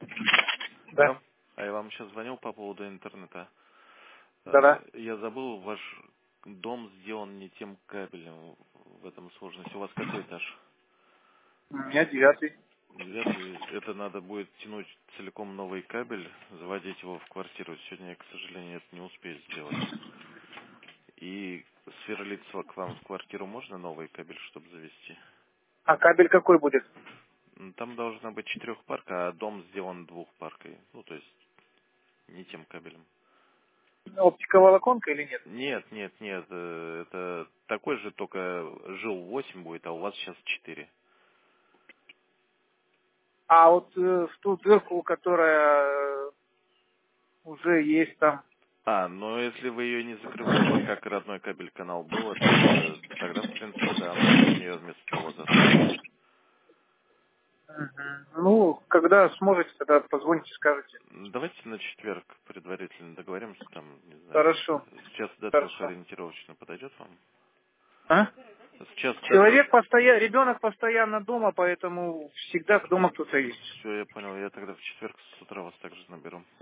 Да. Алло. А я вам сейчас звонил по поводу интернета. Да-да. Я забыл, ваш дом сделан не тем кабелем. В этом сложность. У вас какой этаж? У меня 9. 9. Это надо будет тянуть целиком новый кабель, заводить его в квартиру. Сегодня я, к сожалению, это не успею сделать. И сверлиться к вам в квартиру можно новый кабель, чтобы завести? А кабель какой будет? Там должна быть 4-парка, а дом сделан 2-паркой. Ну, то есть не тем кабелем. Оптиковолоконка или нет? Нет, нет, нет. Это такой же, только жил 8 будет, а у вас сейчас 4. А вот в ту дырку, которая уже есть там. Но если вы ее не закрываете, как родной кабель канал был, тогда, в принципе, да, можно в нее вместо провода оставить. Мгм. Ну, когда сможете, тогда позвоните, скажете. Давайте на четверг предварительно договоримся, там, не знаю, Хорошо. с час до 3 Хорошо. ориентировочно подойдет вам? А? С час до 3. Человек постоянно, ребенок постоянно дома, поэтому всегда дома кто-то есть. Все, я понял, я тогда в четверг с утра вас также наберу.